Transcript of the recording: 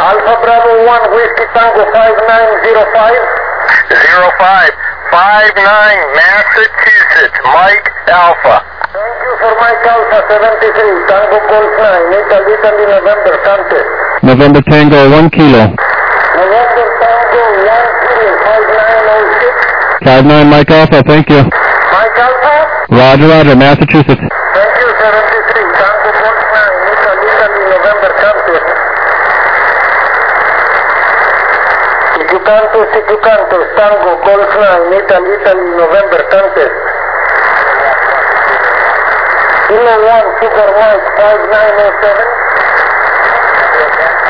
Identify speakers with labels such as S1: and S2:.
S1: Alpha Bravo 1, Whiskey Tango 5905.
S2: 05. 59, Massachusetts, Mike Alpha.
S1: Thank you for Mike Alpha 73, Tango Golf 9, Italy, November, contest.
S3: November Tango, 1 kilo.
S1: November Tango 1 kilo, 5906.
S3: 59 Mike Alpha, thank you.
S1: Mike Alpha?
S3: Roger, Roger, Massachusetts.
S1: Thank you, 73, Tango Golf 9, Italy, November, contest. If you contest, Tango Golf 9, Italy, November, contest. Kilo 1, Sugar Mike 5907.